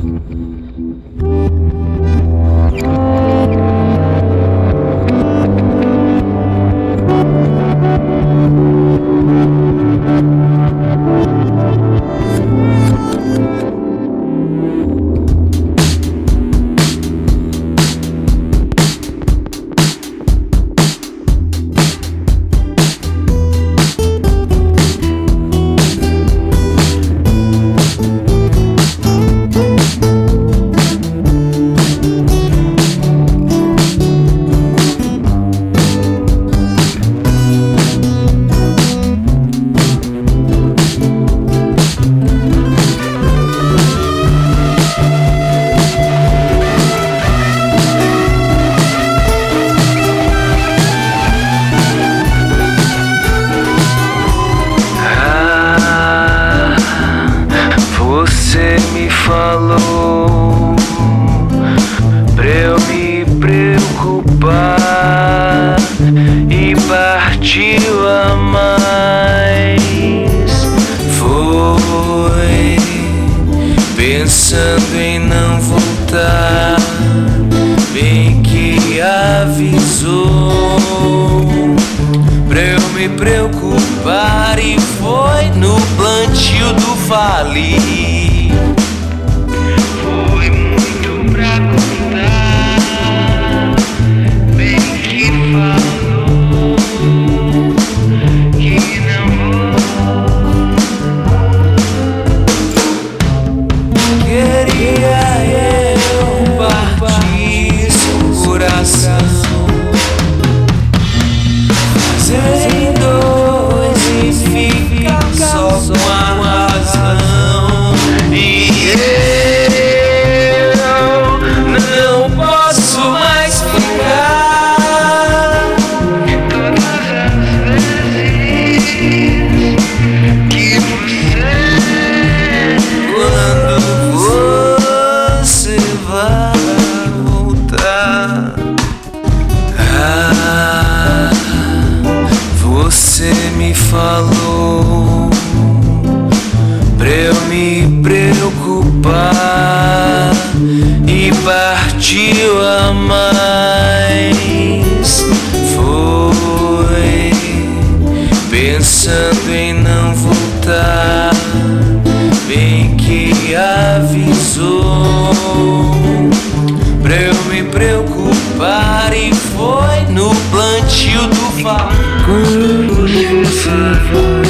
Você me falou pra eu me preocupar e partiu a mais. Foi pensando em não voltar, bem que avisou pra eu me preocupar, e foi no plantio do Fali. Foi muito pra contar, bem que falou que não vou. Queria eu partir seu coração, fazer dois e ficar só com a razão. E eu não posso mais ficar. Todas as vezes que quando você vai voltar, você me falou pra eu me preocupar e partiu a mais. Foi pensando em não voltar, bem que avisou pra eu me preocupar, e foi no plantio do Fali. Quando você vai